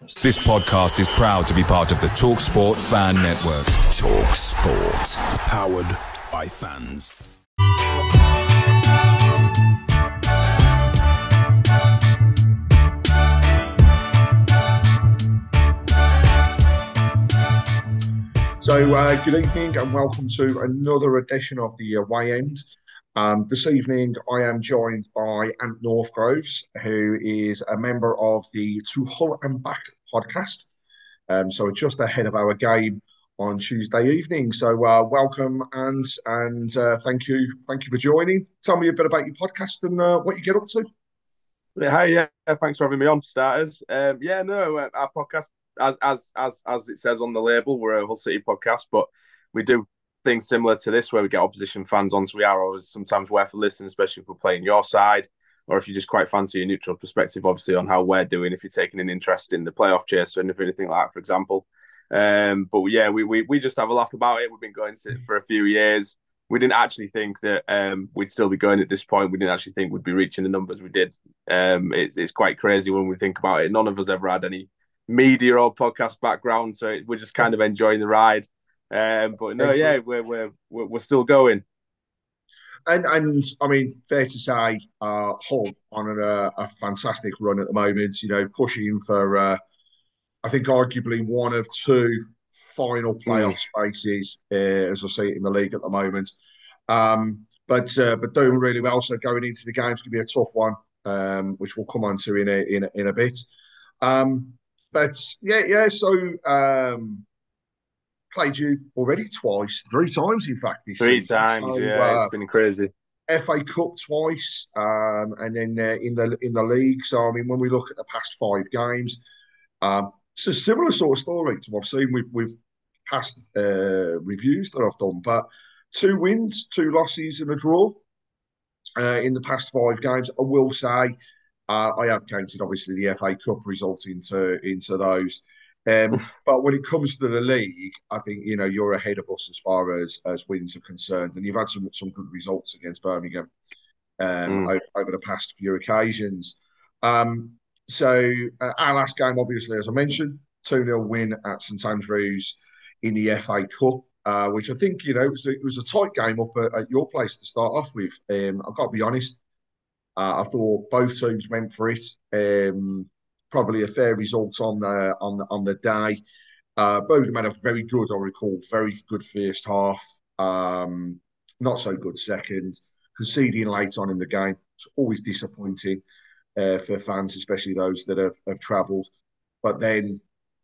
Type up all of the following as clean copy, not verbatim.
This podcast is proud to be part of the TalkSport Fan Network. TalkSport. Powered by fans. So, good evening and welcome to another edition of the Away End. This evening, I am joined by Ant Northgroves, who is a member of the To Hull and Back podcast. So, just ahead of our game on Tuesday evening. So, welcome, Ant, and thank you for joining. Tell me a bit about your podcast and what you get up to. Hi, thanks for having me on, for starters. Our podcast, as it says on the label, we're a Hull City podcast, but we do things similar to this where we get opposition fans on, so we are always sometimes worth a listen, especially if we're playing your side, or if you just quite fancy a neutral perspective, obviously, on how we're doing, if you're taking an interest in the playoff chase or anything like that, for example. But yeah, we just have a laugh about it. We've been going for a few years. We didn't actually think that we'd still be going at this point. We didn't actually think we'd be reaching the numbers we did. It's quite crazy when we think about it. None of us ever had any media or podcast background, so we're just kind of enjoying the ride. But no, yeah, we're still going. And I mean, fair to say, Hull on a fantastic run at the moment. You know, pushing for I think arguably one of two final playoff spaces, as I see it in the league at the moment. But doing really well. So going into the games could be a tough one, which we'll come on to in a bit. But yeah. So played you already three times in fact this season. 3 times, so, it's been crazy. FA Cup twice, and then in the league. So I mean, when we look at the past 5 games, it's a similar sort of story to what I've seen with past reviews that I've done. But 2 wins, 2 losses, and a draw in the past 5 games. I will say I have counted obviously the FA Cup results into those. But when it comes to the league, I think you're ahead of us as far as wins are concerned, and you've had some good results against Birmingham over the past few occasions. So our last game, obviously, as I mentioned, 2-0 win at St Andrews in the FA Cup, which I think it was a tight game up at your place to start off with. I've got to be honest, I thought both teams went for it. Probably a fair result on the day. Birmingham had a very good first half. Not so good second. Conceding late on in the game. It's always disappointing for fans, especially those that have travelled. But then,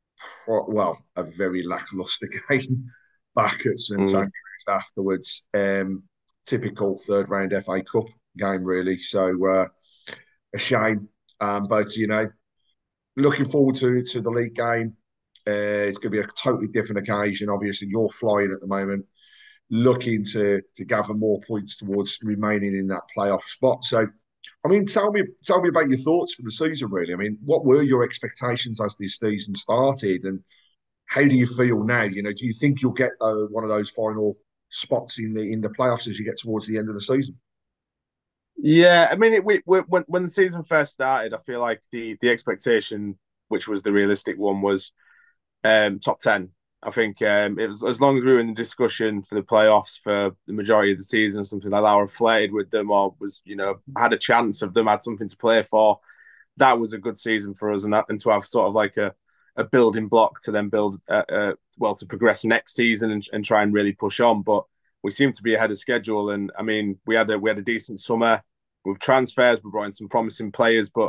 a very lacklustre game back at St Andrews afterwards. Typical third round FA Cup game, really. So a shame. But looking forward to the league game. It's going to be a totally different occasion. Obviously, you're flying at the moment, looking to gather more points towards remaining in that playoff spot. So, I mean, tell me about your thoughts for the season, really. I mean, what were your expectations as this season started, and how do you feel now? Do you think you'll get one of those final spots in the playoffs as you get towards the end of the season? Yeah, I mean, when the season first started, I feel like the expectation, which was the realistic one, was top 10. I think it was, as long as we were in the discussion for the playoffs for the majority of the season, something like that, or flirted with them, or was had a chance of them, had something to play for. That was a good season for us, and to have sort of like a building block to then build to progress next season and try and really push on. But we seem to be ahead of schedule, and I mean, we had a decent summer with transfers. We brought in some promising players, but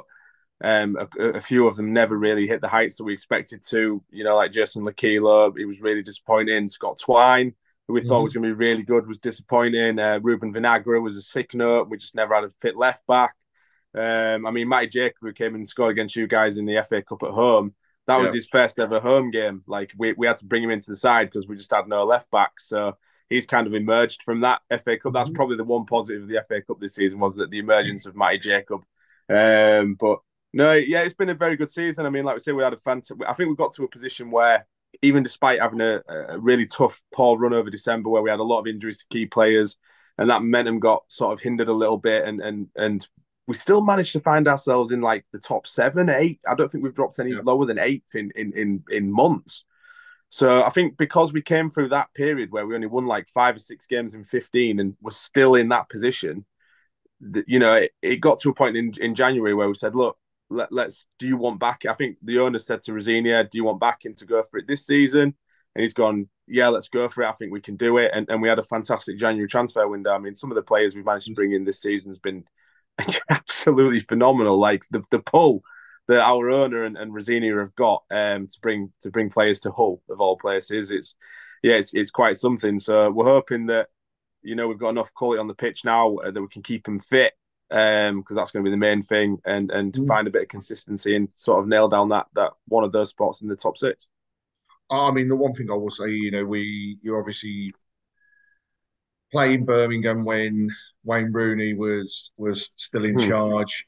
a few of them never really hit the heights that we expected to. Like Jason Lakilo, he was really disappointing. Scott Twine, who we thought was going to be really good, was disappointing. Ruben Vinagre was a sick note. We just never had a fit left back. I mean, Matty Jacob, who came and scored against you guys in the FA Cup at home, that was his first ever home game. Like we had to bring him into the side because we just had no left back. So he's kind of emerged from that FA Cup. That's probably the one positive of the FA Cup this season, was that the emergence of Matty Jacob. But no, yeah, it's been a very good season. I mean, like we say, we had I think we got to a position where, even despite having a really tough, poor run over December, where we had a lot of injuries to key players, and that momentum got sort of hindered a little bit, and we still managed to find ourselves in like the top 7, 8. I don't think we've dropped any lower than 8th in months. So I think because we came through that period where we only won like 5 or 6 games in 15 and were still in that position, it got to a point in January where we said, look, let's. Do you want back? I think the owner said to Rosinia, do you want Bakken to go for it this season? And he's gone, yeah, let's go for it. I think we can do it. And we had a fantastic January transfer window. I mean, some of the players we've managed to bring in this season has been absolutely phenomenal. Like the pull that our owner and Rosinia have got to bring players to Hull of all places. It's quite something. So we're hoping that we've got enough quality on the pitch now that we can keep them fit because that's going to be the main thing and find a bit of consistency and sort of nail down that one of those spots in the top 6. I mean, the one thing I will say, you're obviously playing Birmingham when Wayne Rooney was still in charge.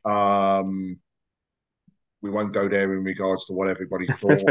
We won't go there in regards to what everybody thought.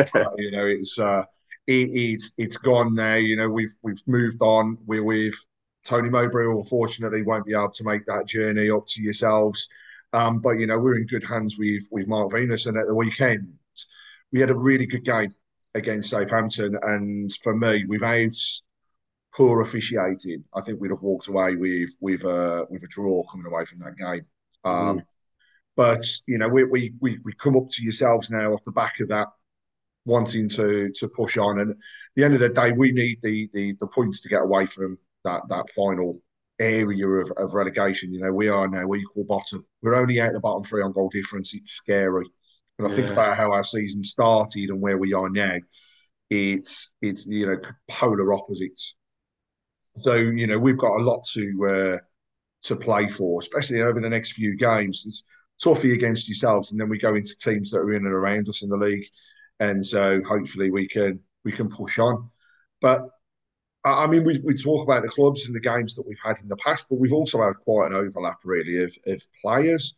It's gone now. We've moved on. We're with Tony Mowbray, who unfortunately won't be able to make that journey up to yourselves. But we're in good hands with Mark Venus. And at the weekend, we had a really good game against Southampton. And for me, without poor officiating, I think we'd have walked away with a draw coming away from that game. But we come up to yourselves now off the back of that, wanting to push on. And at the end of the day, we need the points to get away from that final area of relegation. We are now equal bottom. We're only out the bottom 3 on goal difference. It's scary. And I think about how our season started and where we are now. It's polar opposites. So we've got a lot to play for, especially over the next few games. It's toughy against yourselves, and then we go into teams that are in and around us in the league, and so hopefully we can push on. But I mean, we talk about the clubs and the games that we've had in the past, but we've also had quite an overlap really of players.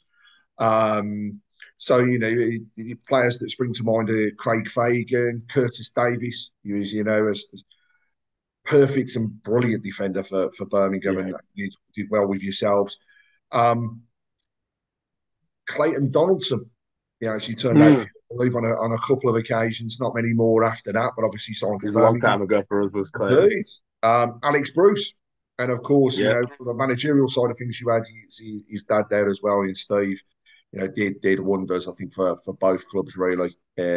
So players that spring to mind are Craig Fagan, Curtis Davies, who is as perfect and brilliant defender for Birmingham, and you did well with yourselves. Clayton Donaldson, she turned out, I believe, on a couple of occasions, not many more after that, but obviously signed for Birmingham. A long time ago for us, was Clayton. Alex Bruce, and of course, for the managerial side of things, you had his dad there as well, and Steve, did wonders, I think, for both clubs, really.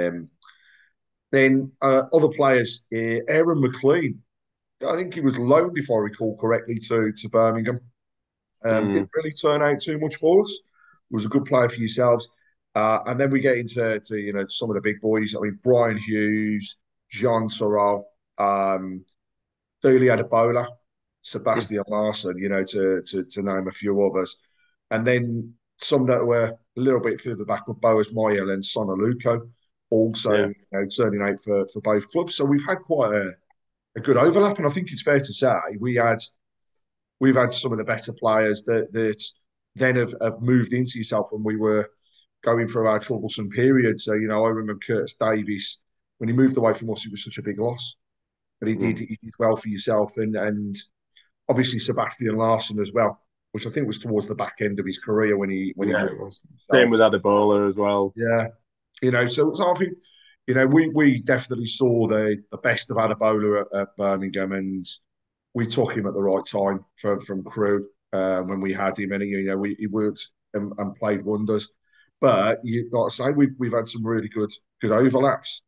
Then other players, Aaron McLean, I think he was loaned, if I recall correctly, to Birmingham. Didn't really turn out too much for us. Was a good player for yourselves. And then we get into some of the big boys. I mean, Brian Hughes, John Sorrell, Dooley Adebola, Sebastian Larsson, to name a few others. And then some that were a little bit further back were Boas Moyel and Sonaluco, also turning out for both clubs. So we've had quite a good overlap. And I think it's fair to say we've had some of the better players that then have moved into yourself when we were going through our troublesome period. So, I remember Curtis Davies, when he moved away from us, it was such a big loss. But he did well for yourself. And obviously Sebastian Larsson as well, which I think was towards the back end of his career when he moved. Same with Adebola as well. Yeah. So I think, we definitely saw the best of Adebola at Birmingham, and we took him at the right time from Crewe. When we had him, and he worked and played wonders. But like I say, we've had some really good overlaps.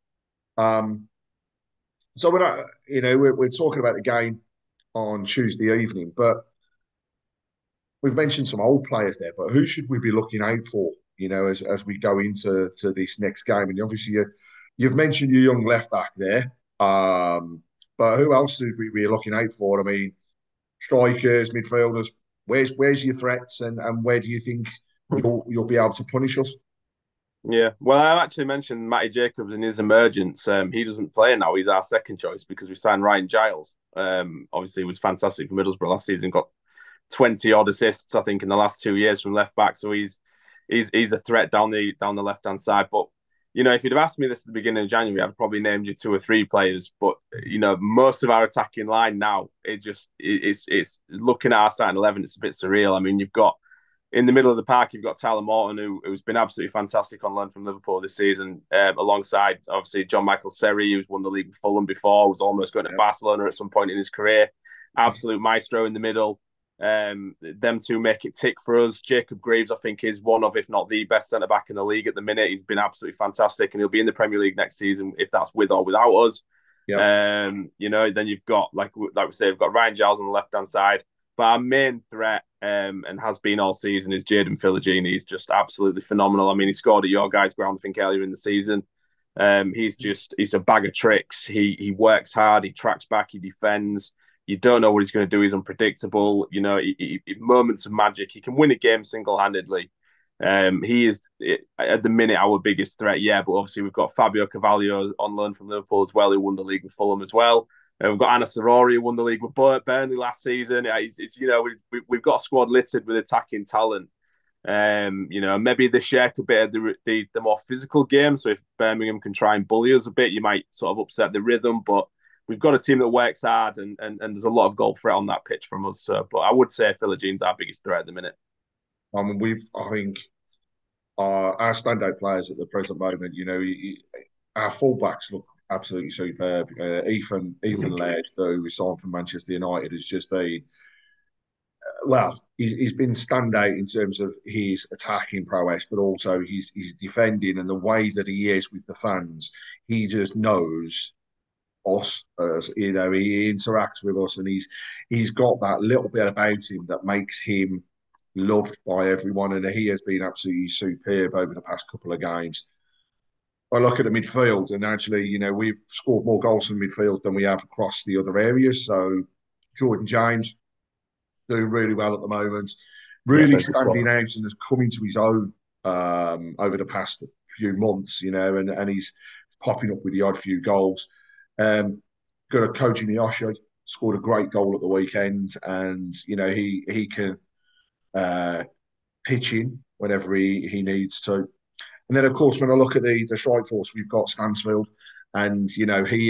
So we're talking about the game on Tuesday evening, but we've mentioned some old players there. But who should we be looking out for? As we go into this next game, and obviously you've mentioned your young left back there. But who else should we be looking out for? I mean, strikers, midfielders. Where's your threats, and where do you think you'll be able to punish us? Yeah, well, I actually mentioned Matty Jacobs in his emergence. He doesn't play now. He's our second choice because we signed Ryan Giles. Obviously, he was fantastic for Middlesbrough last season. Got 20 odd assists, I think, in the last 2 years from left back. So he's a threat down the left hand side. But if you'd have asked me this at the beginning of January, I'd probably named you 2 or 3 players. But most of our attacking line now, it's looking at our starting 11. It's a bit surreal. I mean, you've got in the middle of the park, you've got Tyler Morton, who's been absolutely fantastic on loan from Liverpool this season, alongside obviously John Michael Seri, who's won the league with Fulham before, was almost going to Barcelona at some point in his career. Absolute maestro in the middle. Them two make it tick for us. Jacob Greaves, I think, is one of, if not the best centre back in the league at the minute. He's been absolutely fantastic, and he'll be in the Premier League next season, if that's with or without us. Then you've got, like we say, we've got Ryan Giles on the left hand side. But our main threat, and has been all season, is Jayden Philogene. He's just absolutely phenomenal. I mean, he scored at your guys' ground, I think, earlier in the season. He's a bag of tricks. He works hard. He tracks back. He defends. You don't know what he's going to do. He's unpredictable. Moments of magic. He can win a game single-handedly. He is, at the minute, our biggest threat, but obviously we've got Fabio Carvalho on loan from Liverpool as well, who won the league with Fulham as well. We've got Anna Sarori, who won the league with Burnley last season. We've got a squad littered with attacking talent. Maybe the share could be the more physical game. So if Birmingham can try and bully us a bit, you might sort of upset the rhythm. But we've got a team that works hard, and there's a lot of goal threat on that pitch from us. But I would say Philogene's our biggest threat at the minute. I think our standout players at the present moment, our fullbacks look absolutely superb. Ethan Laird, though, we signed from Manchester United, has just been, he's been standout in terms of his attacking prowess, but also his defending and the way that he is with the fans. He just knows us, he interacts with us, and he's got that little bit about him that makes him loved by everyone, and he has been absolutely superb over the past couple of games. I look at the midfield, and actually, we've scored more goals from midfield than we have across the other areas. So Jordan James doing really well at the moment, really standing out and has come into his own over the past few months, and he's popping up with the odd few goals. Got a Koji Miyoshi, scored a great goal at the weekend, and he can pitch in whenever he needs to. And then, of course, when I look at the strike force, we've got Stansfield, and he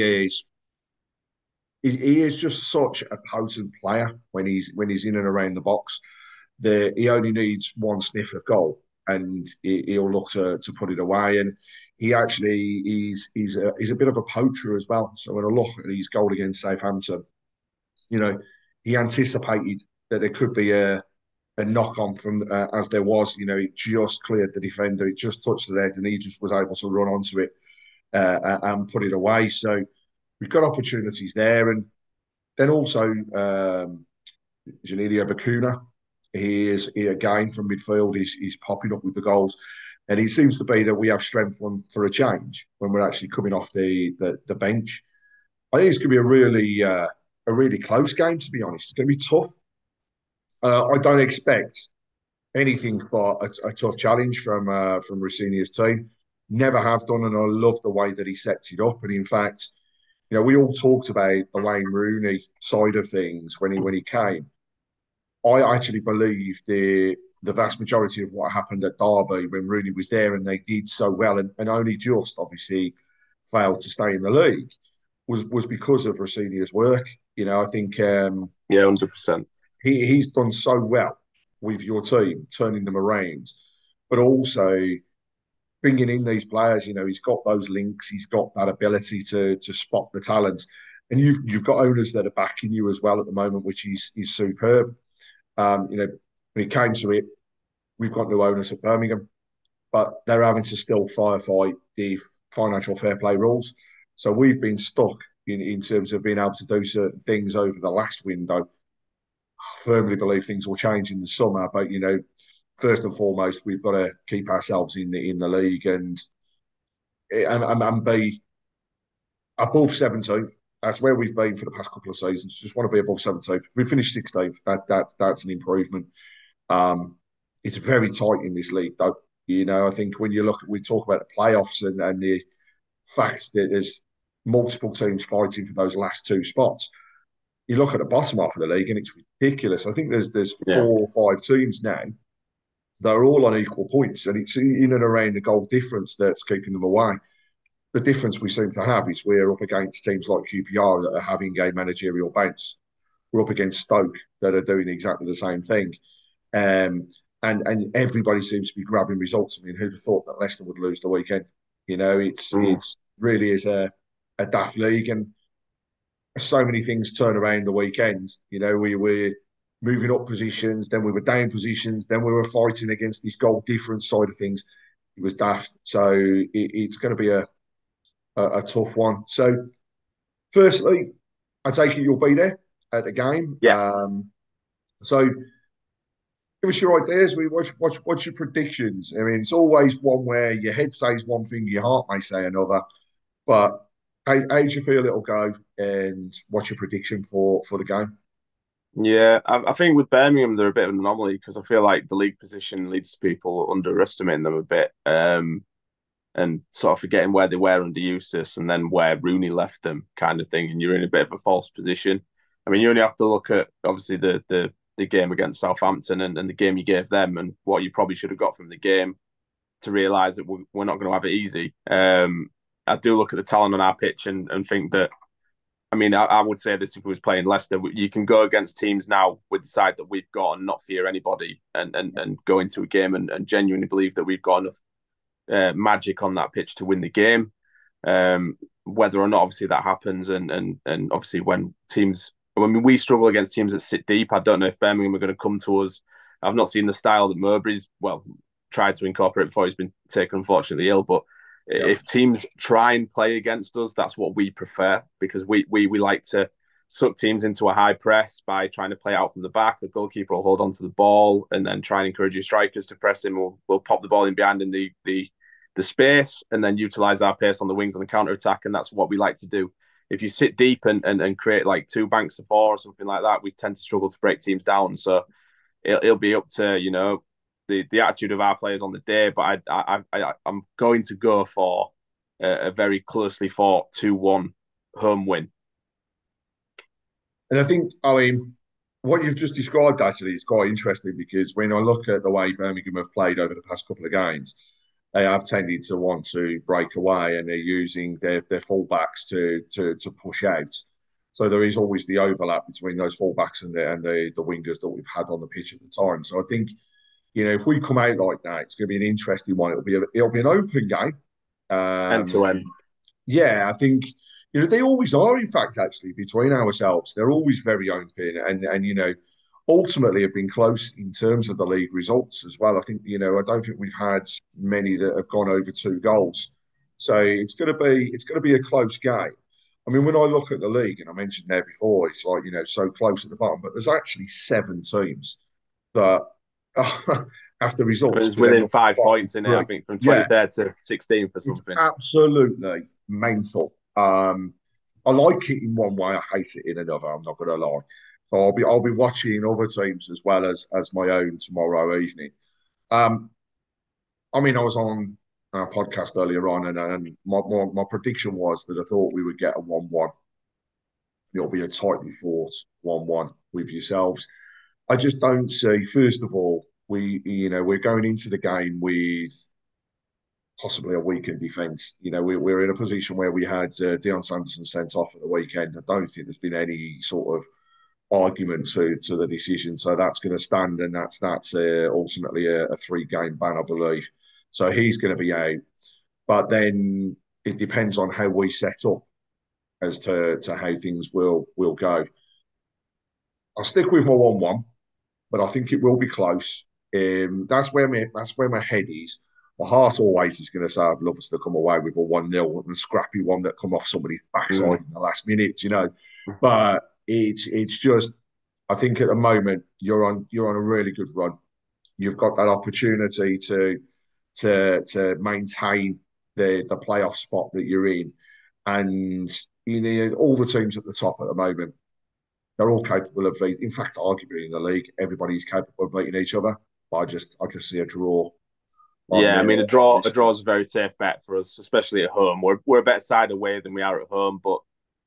is just such a potent player when he's in and around the box. He only needs one sniff of goal, and he'll look to put it away. And he actually he's a bit of a poacher as well. So when I look at his goal against Southampton, he anticipated that there could be a knock on from as there was. It just cleared the defender, it just touched the head, and he just was able to run onto it and put it away. So we've got opportunities there, and then also Janilio Bacuna. He again from midfield. He's popping up with the goals, and it seems to be that we have strength for a change when we're actually coming off the bench. I think it's going to be a really close game. To be honest, it's going to be tough. I don't expect anything but a tough challenge from Rossini's team. Never have done, and I love the way that he sets it up. And in fact, we all talked about the Wayne Rooney side of things when he came. I actually believe the vast majority of what happened at Derby when Rooney was there and they did so well and only just obviously failed to stay in the league was because of Rossini's work. I think 100%. He's done so well with your team, turning them around, but also bringing in these players. He's got those links, he's got that ability to spot the talent, and you've got owners that are backing you as well at the moment, which is superb. When it came to it, we've got new owners at Birmingham, but they're having to still firefight the financial fair play rules. So we've been stuck in terms of being able to do certain things over the last window. I firmly believe things will change in the summer, but first and foremost, we've got to keep ourselves in the league and be above 17th. That's where we've been for the past couple of seasons. Just want to be above 17th. We finished 16th. That's an improvement. It's very tight in this league, though. I think when we talk about the playoffs and the fact that there's multiple teams fighting for those last two spots. You look at the bottom half of the league and it's ridiculous. I think there's 4 or 5 teams now that are all on equal points, and it's in and around the goal difference that's keeping them away. The difference we seem to have is we're up against teams like QPR that are having a managerial bounce. We're up against Stoke that are doing exactly the same thing. And and everybody seems to be grabbing results. I mean, who'd have thought that Leicester would lose the weekend? You know, it's really is a daft league, and so many things turn around the weekend. You know, we were moving up positions, then we were down positions, then we were fighting against this goal difference side of things. It was daft. So it's going to be a tough one. So, firstly, I take it you'll be there at the game. Yeah. So, give us your ideas. What's your predictions? I mean, it's always one where your head says one thing, your heart may say another. But how do you feel it'll go? And what's your prediction for the game? Yeah, I think with Birmingham they're a bit of an anomaly because I feel like the league position leads to people underestimating them a bit, and sort of forgetting where they were under Eustace and then where Rooney left them, kind of thing. And you're in a bit of a false position. I mean, you only have to look at obviously the game against Southampton and the game you gave them and what you probably should have got from the game to realise that we're not going to have it easy. I do look at the talent on our pitch and think that. I mean, I would say this if we was playing Leicester, you can go against teams now with the side that we've got and not fear anybody and go into a game and genuinely believe that we've got enough magic on that pitch to win the game. Whether or not obviously that happens and obviously when we struggle against teams that sit deep, I don't know if Birmingham are going to come to us. I've not seen the style that Mowbray's tried to incorporate before he's been taken unfortunately ill, but if teams try and play against us, that's what we prefer because we like to suck teams into a high press by trying to play out from the back. The goalkeeper will hold on to the ball and then try and encourage your strikers to press him. We'll pop the ball in behind in the space and then utilize our pace on the wings on the counter attack, and that's what we like to do. If you sit deep and create like two banks of four or something like that, we tend to struggle to break teams down. So it'll be up to the attitude of our players on the day, but I'm going to go for a very closely fought 2-1 home win. And I think, what you've just described actually is quite interesting because when I look at the way Birmingham have played over the past couple of games, they have tended to want to break away and they're using their fullbacks to push out. So there is always the overlap between those fullbacks and the wingers that we've had on the pitch at the time. So I think, if we come out like that, it's going to be an interesting one. It'll be an open game, end to end. Yeah, I think they always are. In fact, actually, between ourselves, they're always very open, and ultimately have been close in terms of the league results as well. I think I don't think we've had many that have gone over 2 goals, so it's going to be a close game. I mean, when I look at the league, and I mentioned there before, it's like so close at the bottom, but there's actually 7 teams that. After results, it's within 5 points in it, I think, from 23rd to 16th or something. It's absolutely mental. I like it in one way, I hate it in another. I'm not going to lie. So I'll be watching other teams as well as my own tomorrow evening. I was on a podcast earlier on, and my prediction was that I thought we would get a 1-1. It'll be a tightly fought 1-1 with yourselves. I just don't see. First of all, we're going into the game with possibly a weakened defence. We're in a position where we had Dion Sanderson sent off at the weekend. I don't think there's been any sort of argument to the decision, so that's going to stand, and that's ultimately a 3-game ban, I believe. So he's going to be out, but then it depends on how we set up as to how things will go. I'll stick with my 1-1. But I think it will be close. That's where my head is. My heart always is going to say I'd love us to come away with a 1-0 and a scrappy one that come off somebody's backside in the last minute, But it's just, I think at the moment you're on a really good run. You've got that opportunity to maintain the playoff spot that you're in, and all the teams at the top at the moment. They're all capable of these. In fact, arguably in the league, everybody's capable of beating each other. But I just see a draw. Yeah, a draw is a very safe bet for us, especially at home. We're a better side away than we are at home, but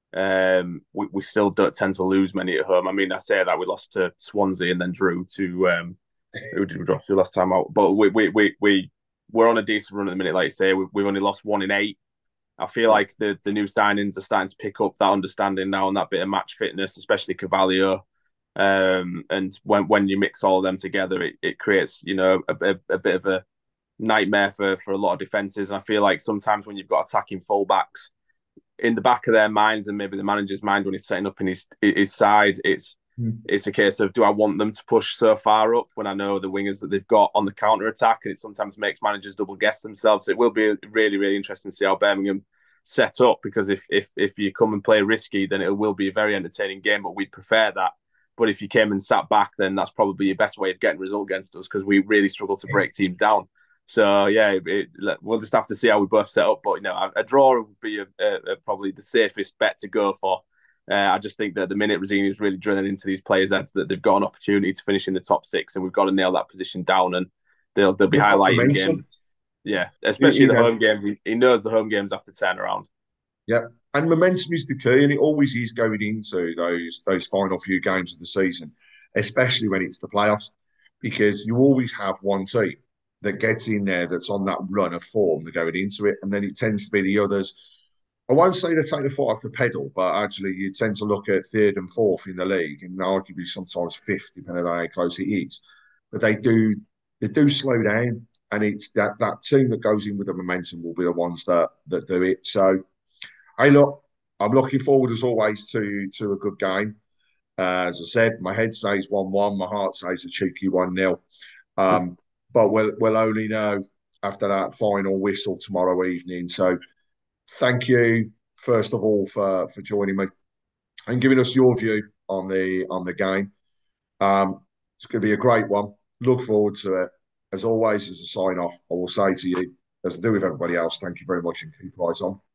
we still don't tend to lose many at home. I say that we lost to Swansea and then drew to who did we drop to last time out? But we're on a decent run at the minute. Like you say, we've only lost 1 in 8. I feel like the new signings are starting to pick up that understanding now and that bit of match fitness, especially Carvalho. And when you mix all of them together, it creates, a bit of a nightmare for a lot of defenses. And I feel like sometimes when you've got attacking fullbacks in the back of their minds and maybe the manager's mind when he's setting up in his side, it's a case of, do I want them to push so far up when I know the wingers that they've got on the counter attack, and it sometimes makes managers double guess themselves. It will be really, really interesting to see how Birmingham set up, because if you come and play risky, then it will be a very entertaining game. But we'd prefer that. But if you came and sat back, then that's probably your best way of getting a result against us, because we really struggle to break teams down. So yeah, we'll just have to see how we both set up. But a draw would be probably the safest bet to go for. I just think that the minute Rosini is really drilling into these players' heads that they've got an opportunity to finish in the top six, and we've got to nail that position down, and they'll be highlighting games. Yeah, especially the home games. He knows the home games have to turn around. Yeah, and momentum is the key, and it always is going into those final few games of the season, especially when it's the playoffs, because you always have one team that gets in there that's on that run of form going into it, and then it tends to be the others. I won't say they take the foot off the pedal, but actually you tend to look at third and fourth in the league, and arguably sometimes fifth, depending on how close it is. But they do slow down, and it's that team that goes in with the momentum will be the ones that do it. So, hey, look, I'm looking forward as always to a good game. As I said, my head says 1-1, my heart says a cheeky 1-0. But we'll only know after that final whistle tomorrow evening. So thank you, first of all, for joining me and giving us your view on the game. It's going to be a great one. Look forward to it. As always, as a sign off, I will say to you, as I do with everybody else, thank you very much and keep eyes on.